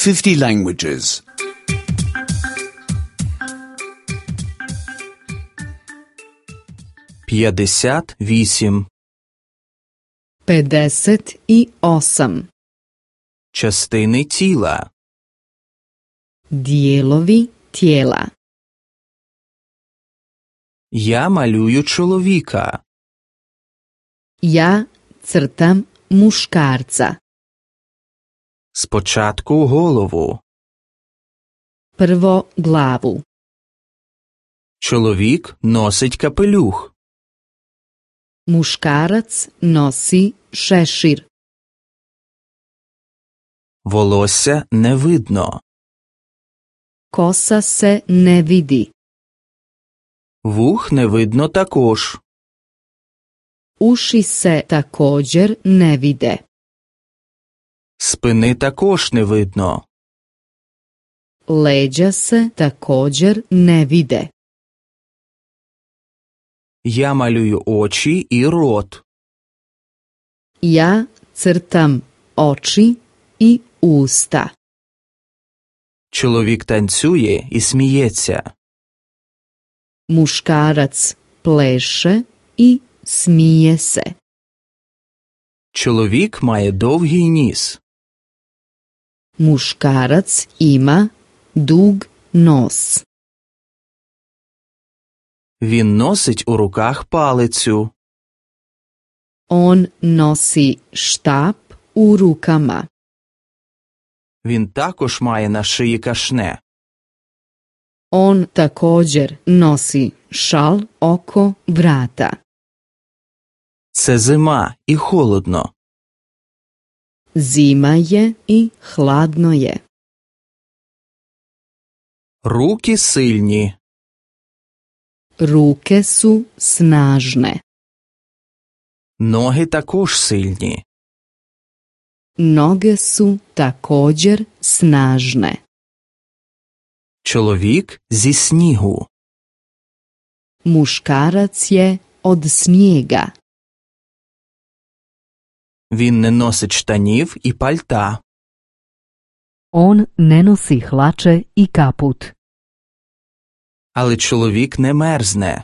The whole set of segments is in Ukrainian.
50 languages. 58. 58. Частини тіла. Dijelovi tijela. Я малюю чоловіка. Ja crtam muškarca. Спочатку голову. Prvo glavu. Чоловік носить капелюх. Muškarac nosi šešir. Волосся не видно. Kosa se ne vidi. Вух не видно також. Uši se također ne vide. Спини також не видно. Leđa se također ne vide. Я малюю очі і рот. Ja crtam oči i usta. Чоловік танцює і сміється. Muškarac pleše i smije se. Чоловік має довгий ніс. Muškarac ima dug nos. Він носить у руках палицю. On nosi štap u rukama. Він також має на шиї кашне. On također nosi šal oko vrata. Це зима і холодно. Zima je i hladno je. Руки сильні. Ruke su snažne. Ноги також сильні. Noge su također snažne. Чоловік зі снігу. Muškarac je od snijega. Він не носить штанів і пальта. On ne nosi hlače i kaput. Але чоловік не мерзне.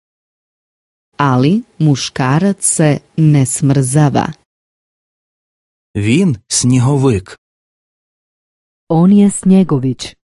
Ali muškarac se ne smrzava. Він сніговик. On je snjegović.